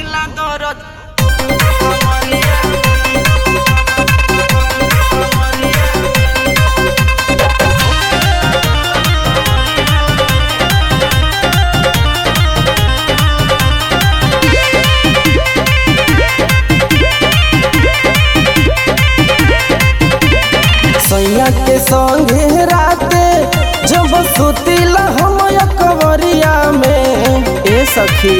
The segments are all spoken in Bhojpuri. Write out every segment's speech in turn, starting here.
होखेला दर्द सैया के संगे राते जब सुतिला हम कवरिया में ए सखी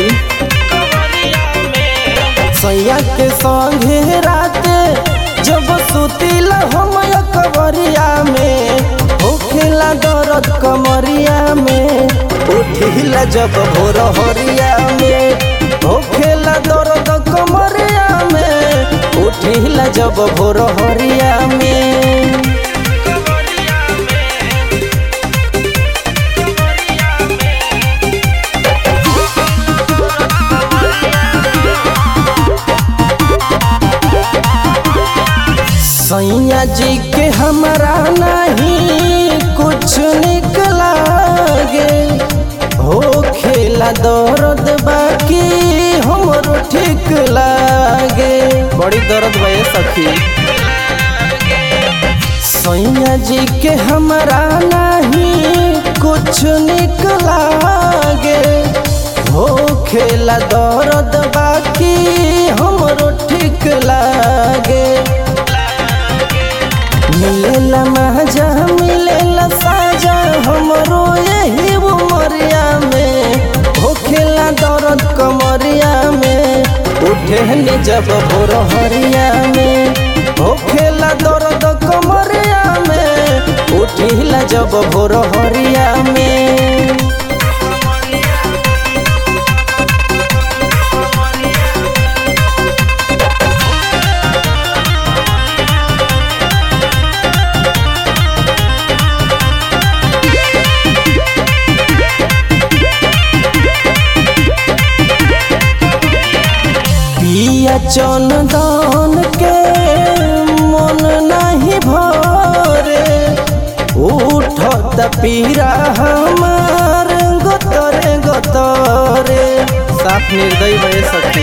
सैया के संगे राते जब सुतिला हम कवरिया में होखेला दर्द कमरिया में उठिला जब भोर हरिया में होखेला दर्द कमरिया में उठिला जब भोर हरिया में। सैया जी के हमरा नहीं कुछ निक लागे हो खेला दर्द बाकी हमरो ठीक लागे बड़ी दर्द बा सखी सैया जी के हमरा नहीं कुछ निक लागे हो खेला दर्द बाकी हमरो ठीक लागे मिलेला महजा मिलेला साजा हमरो यही उमरिया में होखेला दर्द कमरिया में उठेले जब भोर हरिया में होखेला दर्द कमरिया में उठिला जब भोर हरिया में। पिया चंदन के मन नहीं भरे उठत पीरा हमार गतरे गतरे साफ निर्दयी भय सखी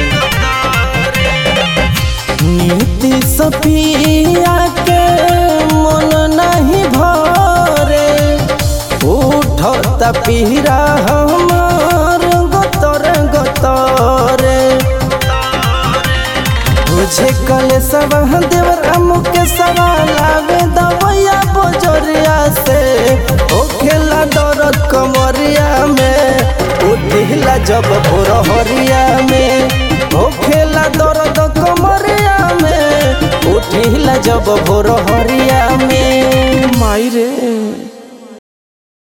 नीति सपिया के मन नहीं भरे उठत पीरा हमार गतरे गतरे मुझे कल सवा देवरा मुके सवाल आवे दवैया बजरिया से होखेला दर्द कमरिया में उठिला जब भोर हरिया में होखेला दर्द कमरिया में उठिला जब भोर हरिया में माई रे।